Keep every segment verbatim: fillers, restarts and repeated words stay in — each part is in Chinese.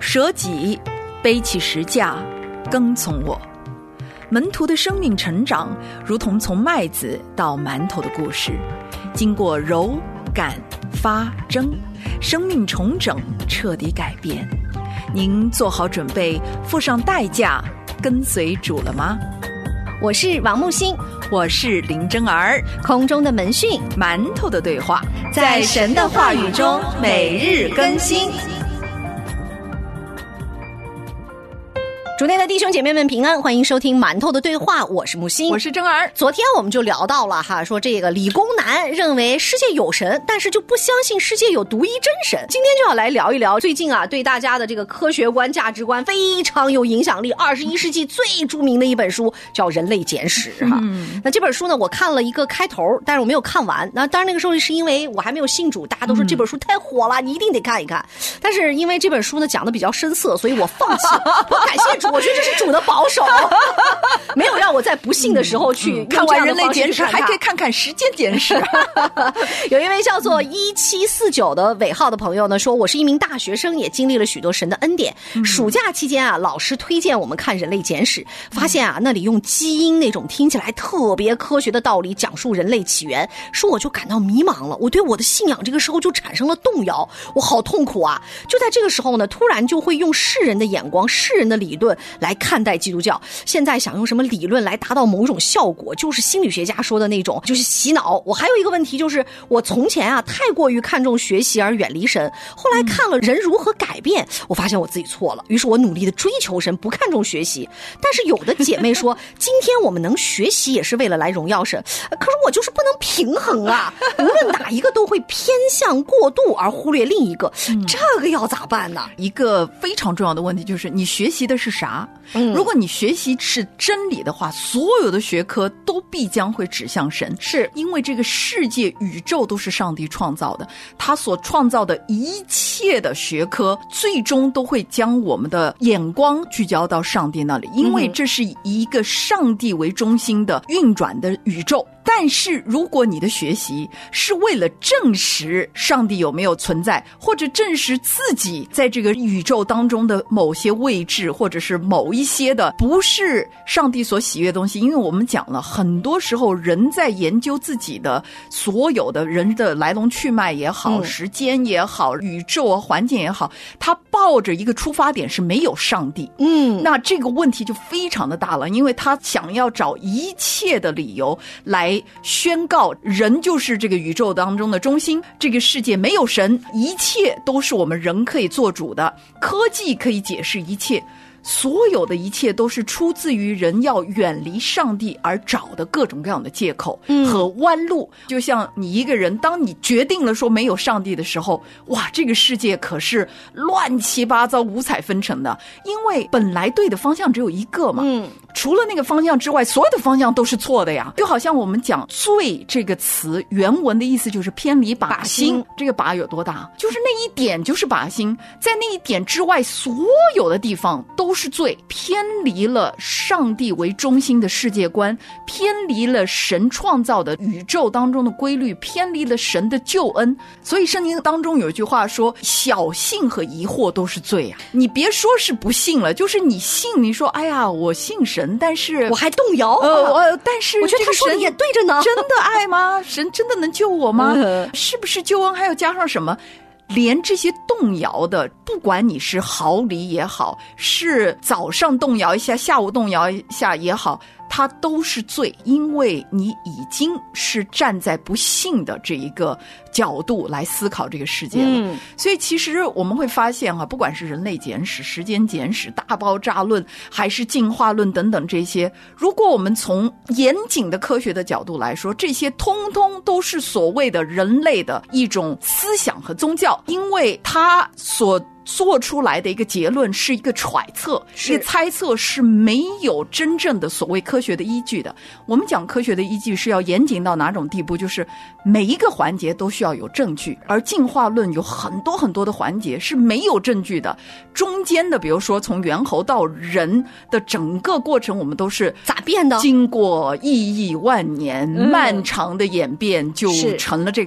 舍己，背起十架，跟从我。门徒的生命成长，如同从麦子到馒头的故事，经过揉、擀、发、蒸，生命重整，彻底改变。您做好准备，付上代价，跟随主了吗？ 我是王木星， 我是林真儿。 空中的门讯， 馒头的对话， 在神的话语中每日更新。主内的弟兄姐妹们平安，欢迎收听馒头的对话，我是木星， 我是真儿。 昨天我们就聊到了哈，说这个理工男认为世界有神，但是就不相信世界有独一真神。今天就要来聊一聊最近啊，对大家的这个科学观、价值观非常有影响力，二十一世纪最著名的一本书叫《人类简史》哈。嗯、那这本书呢，我看了一个开头，但是我没有看完。那当然那个时候是因为我还没有信主，大家都说这本书太火了，你一定得看一看。但是因为这本书呢讲的比较深色，所以我放弃了。我感谢主。我觉得这是主的保守，没有让我在不幸的时候去、嗯嗯、 看完人类简史，还可以看看时间简史。 有一位叫做一七四九的尾号的朋友呢说，我是一名大学生，也经历了许多神的恩典。嗯、暑假期间啊，老师推荐我们看人类简史，发现啊那里用基因那种听起来特别科学的道理讲述人类起源，说我就感到迷茫了，我对我的信仰这个时候就产生了动摇，我好痛苦啊！就在这个时候呢，突然就会用世人的眼光、世人的理论来看待基督教。现在想用什么理论来达到某种效果，就是心理学家说的那种，就是洗脑。我还有一个问题，就是我从前啊太过于看重学习而远离神，后来看了人如何改变，我发现我自己错了，于是我努力的追求神，不看重学习。但是有的姐妹说，今天我们能学习也是为了来荣耀神，可是我就是不能平衡啊，无论哪一个都会偏向过度而忽略另一个，嗯、这个要咋办呢？ 一个非常重要的问题就是你学习的是啥？嗯、如果你学习是真理的话，所有的学科都必将会指向神， 是因为这个世界宇宙都是上帝创造的，他所创造的一切的学科最终都会将我们的眼光聚焦到上帝那里，因为这是以一个上帝为中心的运转的宇宙。但是如果你的学习是为了证实上帝有没有存在，或者证实自己在这个宇宙当中的某些位置，或者是某一些的不是上帝所喜悦的东西，因为我们讲了很多时候人在研究自己的所有的人的来龙去脉也好、嗯、时间也好、宇宙啊环境也好，他抱着一个出发点是没有上帝，嗯，那这个问题就非常的大了，因为他想要找一切的理由来宣告人就是这个宇宙当中的中心，这个世界没有神，一切都是我们人可以做主的，科技可以解释一切，所有的一切都是出自于人要远离上帝而找的各种各样的借口和弯路、嗯、就像你一个人当你决定了说没有上帝的时候，哇，这个世界可是乱七八糟五彩纷呈的，因为本来对的方向只有一个嘛，嗯，除了那个方向之外，所有的方向都是错的呀。就好像我们讲罪这个词原文的意思就是偏离靶心，这个靶有多大，就是那一点就是靶心，在那一点之外所有的地方都是罪，偏离了上帝为中心的世界观，偏离了神创造的宇宙当中的规律，偏离了神的救恩。所以圣经当中有一句话说，小信和疑惑都是罪啊。你别说是不信了，就是你信，你说哎呀我信神，但是我还动摇， 呃呃，但是我觉得他说的也对着呢， 真的爱吗？神真的能救我吗？嗯、是不是救恩还要加上什么？连这些动摇的，不管你是毫厘也好，是早上动摇一下，下午动摇一下也好，它都是罪，因为你已经是站在不幸的这一个角度来思考这个世界了。嗯、所以其实我们会发现啊，不管是人类简史、时间简史、大爆炸论，还是进化论等等这些，如果我们从严谨的科学的角度来说，这些通通都是所谓的人类的一种思想和宗教，因为它所做出来的一个结论是一个揣测，一个猜测，是没有真正的所谓科学的依据的。我们讲科学的依据是要严谨到哪种地步，就是每一个环节都需要有证据，而进化论有很多很多的环节是没有证据的，中间的比如说从猿猴到人的整个过程，我们都是咋变的， 经过亿亿万年、嗯、漫长的演变就成了这个。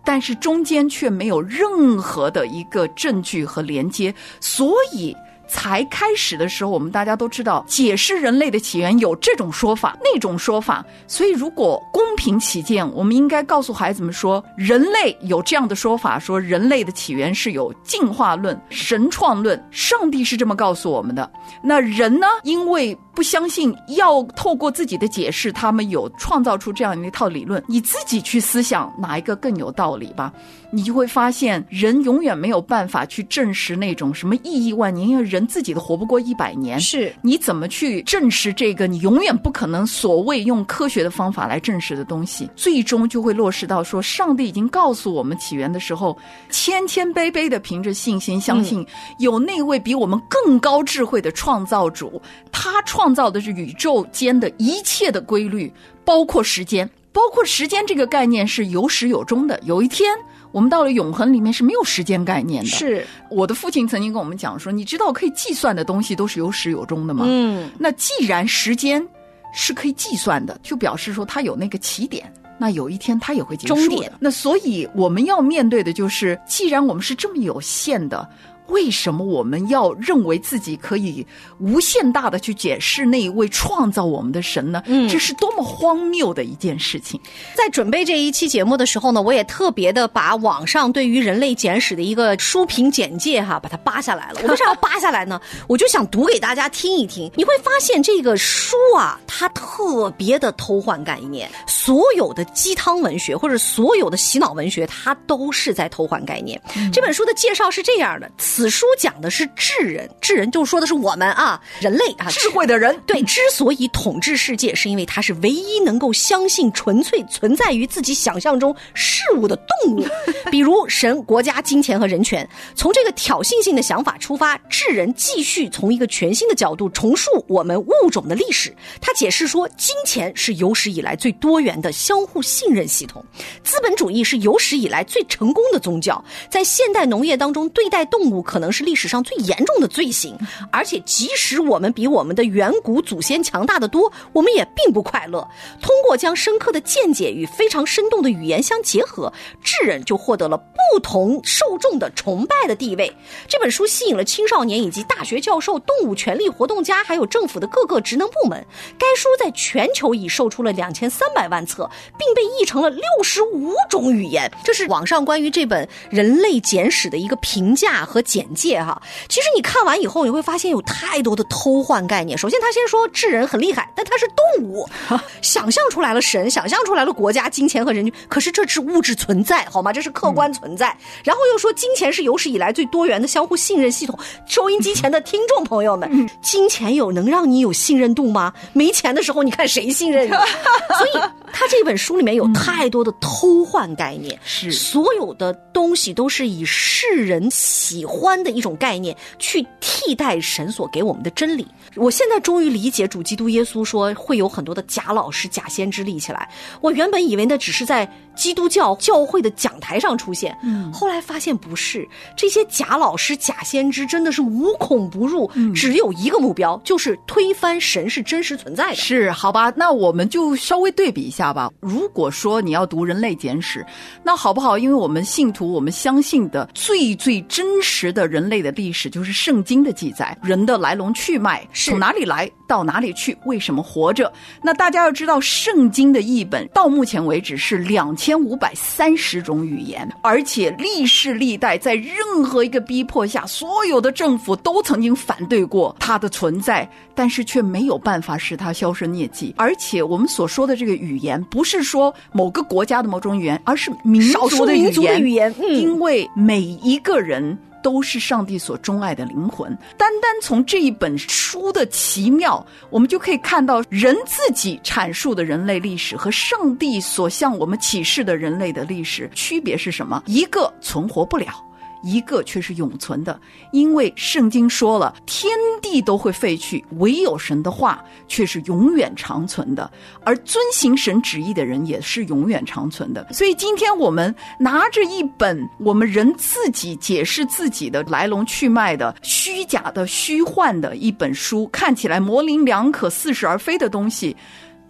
但是中间却没有任何的一个证据和连接，所以才开始的时候，我们大家都知道解释人类的起源有这种说法那种说法，所以如果公平起见，我们应该告诉孩子们说，人类有这样的说法，说人类的起源是有进化论、神创论，上帝是这么告诉我们的。那人呢，因为不相信，要透过自己的解释，他们有创造出这样一套理论，你自己去思想哪一个更有道理吧，你就会发现人永远没有办法去证实那种什么意义万年，因为人自己都活不过一百年， 是你怎么去证实这个你永远不可能所谓用科学的方法来证实的东西，最终就会落实到说，上帝已经告诉我们起源的时候，谦谦卑卑的凭着信心相信有那位比我们更高智慧的创造主，他创造的是宇宙间的一切的规律，包括时间，包括时间这个概念是有始有终的，有一天我们到了永恒里面是没有时间概念的。 是我的父亲曾经跟我们讲说，你知道可以计算的东西都是有始有终的吗？ 嗯， 那既然时间是可以计算的，就表示说它有那个起点，那有一天它也会结束的。 终点。 那所以我们要面对的就是，既然我们是这么有限的，为什么我们要认为自己可以无限大的去解释那一位创造我们的神呢？嗯，这是多么荒谬的一件事情。 在准备这一期节目的时候呢，我也特别的把网上对于人类简史的一个书评简介哈，把它扒下来了。我为啥要扒下来呢？我就想读给大家听一听。你会发现这个书啊，它特别的偷换概念，所有的鸡汤文学或者所有的洗脑文学，它都是在偷换概念。嗯，这本书的介绍是这样的，此书讲的是智人，智人就说的是我们啊，人类啊， 智慧的人。 对，之所以统治世界，是因为他是唯一能够相信纯粹存在于自己想象中事物的动物，比如神、国家、金钱和人权。从这个挑衅性的想法出发，智人继续从一个全新的角度重述我们物种的历史。他解释说，金钱是有史以来最多元的相互信任系统，资本主义是有史以来最成功的宗教，在现代农业当中，对待动物可能是历史上最严重的罪行，而且即使我们比我们的远古祖先强大得多，我们也并不快乐。通过将深刻的见解与非常生动的语言相结合，智人就获得了不同受众的崇拜的地位。这本书吸引了青少年以及大学教授、动物权利活动家，还有政府的各个职能部门。该书在全球已售出了两千三百万册，并被译成了六十五种语言。这是网上关于这本人类简史的一个评价和简介哈。其实你看完以后，你会发现有太多的偷换概念。首先他先说智人很厉害，但他是动物，想象出来了神，想象出来了国家、金钱和人群，可是这是物质存在好吗？这是客观存在。嗯，然后又说金钱是有史以来最多元的相互信任系统。收音机前的听众朋友们，嗯，金钱有能让你有信任度吗？没钱的时候你看谁信任你？所以他这本书里面有太多的偷换概念， 是，嗯， 所有的东西都是以世人喜欢的一种概念去替代神所给我们的真理。我现在终于理解主基督耶稣说会有很多的假老师、假先知立起来。我原本以为那只是在基督教教会的讲台上出现，嗯，后来发现不是，这些假老师、假先知真的是无孔不入，嗯，只有一个目标，就是推翻神是真实存在的。 是，好吧，那我们就稍微对比一下吧。如果说你要读人类简史，那好不好？因为我们信徒，我们相信的最最真实的人类的历史就是圣经的记载，人的来龙去脉，从哪里来到哪里去，为什么活着。那大家要知道，圣经的译本到目前为止是两千五百三十种语言，而且历世历代在任何一个逼迫下，所有的政府都曾经反对过它的存在，但是却没有办法使它销声匿迹。而且我们所说的这个语言，不是说某个国家的某种语言，而是民族的语言， 少数民族的语言， 嗯，因为每一个人都是上帝所钟爱的灵魂。单单从这一本书的奇妙，我们就可以看到人自己阐述的人类历史和上帝所向我们启示的人类的历史区别是什么？一个存活不了，一个却是永存的。因为圣经说了，天地都会废去，唯有神的话却是永远长存的，而遵行神旨意的人也是永远长存的。所以今天我们拿着一本我们人自己解释自己的来龙去脉的虚假的虚幻的一本书，看起来模棱两可似是而非的东西，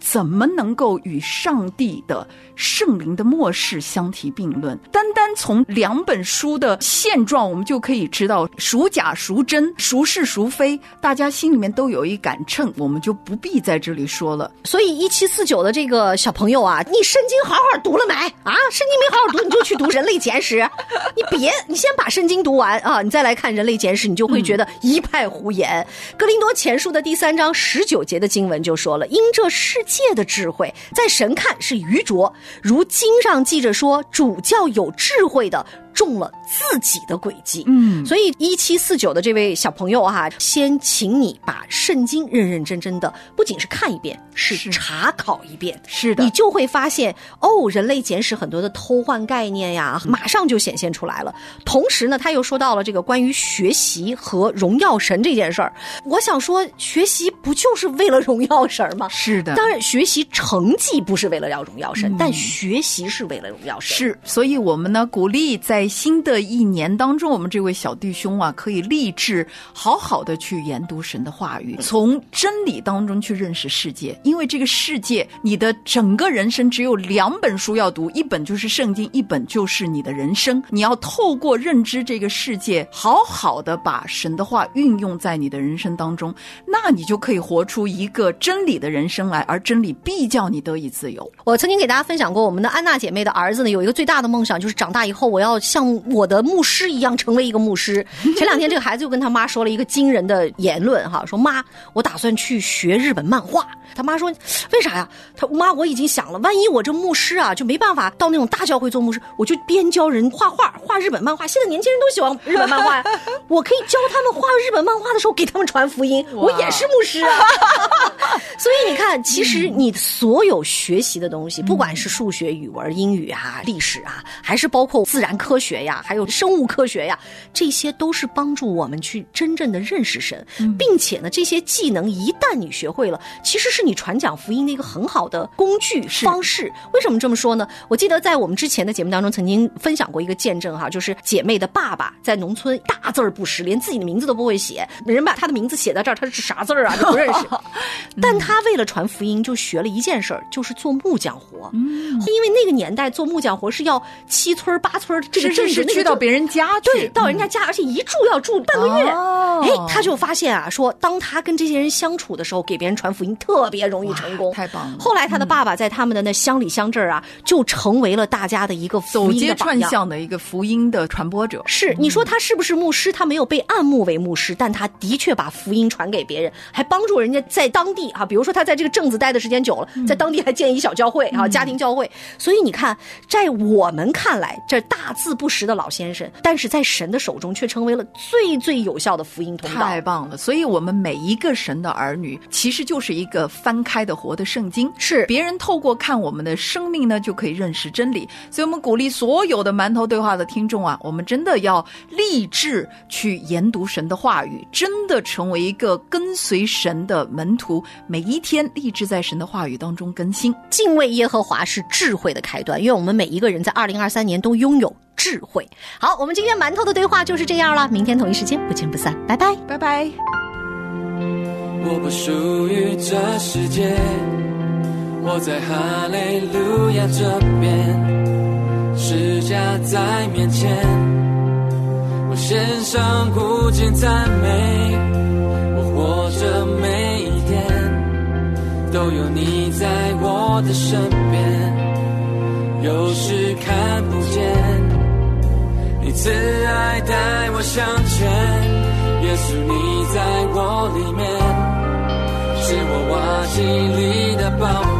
怎么能够与上帝的圣灵的默示相提并论？单单从两本书的现状，我们就可以知道孰假孰真，孰是孰非，大家心里面都有一杆秤，我们就不必在这里说了。 所以一七四九的这个小朋友啊，你圣经好好读了没啊？圣经没好好读，你就去读人类简史，你别你先把圣经读完啊，你再来看人类简史，你就会觉得一派胡言。嗯、哥林多前书的第三章十九节的经文就说了，因这世界的智慧在神看是愚拙，如经上记着说，主叫有智慧的中了自己的诡计。嗯，所以一七四九的这位小朋友啊，先请你把圣经认认真真的，不仅是看一遍，是查考一遍。 是的， 你就会发现哦，人类简史很多的偷换概念呀，马上就显现出来了。同时呢，他又说到了这个关于学习和荣耀神这件事儿。我想说，学习不就是为了荣耀神吗？ 是的， 当然学习成绩不是为了要荣耀神，嗯、但学习是为了荣耀神。 是，所以我们呢鼓励在新的一年当中，我们这位小弟兄啊，可以立志好好的去研读神的话语，从真理当中去认识世界。因为这个世界，你的整个人生只有两本书要读，一本就是圣经，一本就是你的人生。你要透过认知这个世界，好好的把神的话运用在你的人生当中，那你就可以活出一个真理的人生来，而真理必叫你得以自由。 我曾经给大家分享过，我们的安娜姐妹的儿子呢，有一个最大的梦想，就是长大以后我要像我的牧师一样成为一个牧师。前两天这个孩子又跟他妈说了一个惊人的言论哈，说妈，我打算去学日本漫画。他妈说为啥呀？他妈，我已经想了，万一我这牧师啊就没办法到那种大教会做牧师，我就边教人画画，画日本漫画。现在年轻人都喜欢日本漫画呀，我可以教他们画日本漫画的时候给他们传福音，我也是牧师啊。所以你看，其实你所有学习的东西，不管是数学、语文、英语啊、历史啊，还是包括自然科学呀，还有生物科学呀，这些都是帮助我们去真正的认识神，并且呢，这些技能一旦你学会了，其实是你传讲福音的一个很好的工具方式。为什么这么说呢？我记得在我们之前的节目当中曾经分享过一个见证哈，就是姐妹的爸爸在农村大字儿不识，连自己的名字都不会写，人把他的名字写在这儿，他是啥字儿啊就不认识。但他为了传福音，就学了一件事儿，就是做木匠活。嗯，因为那个年代做木匠活是要七村八村这个镇是去到别人家去， 对，到人家家，而且一住要住半个月。哦，哎，他就发现啊，说当他跟这些人相处的时候，给别人传福音特别容易成功， 太棒了。 后来他的爸爸在他们的那乡里乡镇啊，嗯、就成为了大家的一个福音的榜样， 走街串巷的一个福音的传播者。 是，你说他是不是牧师？他没有被按牧为牧师，但他的确把福音传给别人，还帮助人家在当地啊，比如说他在这个镇子待的时间久了，嗯、在当地还建一小教会啊，家庭教会。所以你看，在我们看来，这大字不识的老先生，但是在神的手中却成为了最最有效的福音通道。 太棒了！所以我们每一个神的儿女，其实就是一个翻开的活的圣经。 是， 别人透过看我们的生命呢，就可以认识真理。所以我们鼓励所有的馒头对话的听众啊，我们真的要立志去研读神的话语，真的成为一个跟随神的门徒，每一天立志在神的话语当中更新。 敬畏耶和华是智慧的开端，愿我们每一个人在二零二三年都拥有智慧。好，我们今天馒头的对话就是这样了，明天同一时间不见不散，拜拜， 拜拜。 我不属于这世界，我在哈利路亚这边，十架在面前，我献上无尽赞美，我活着每一天都有你在我的身边，有时看不见你慈爱带我向前，耶稣你在我里面，是我瓦器里的宝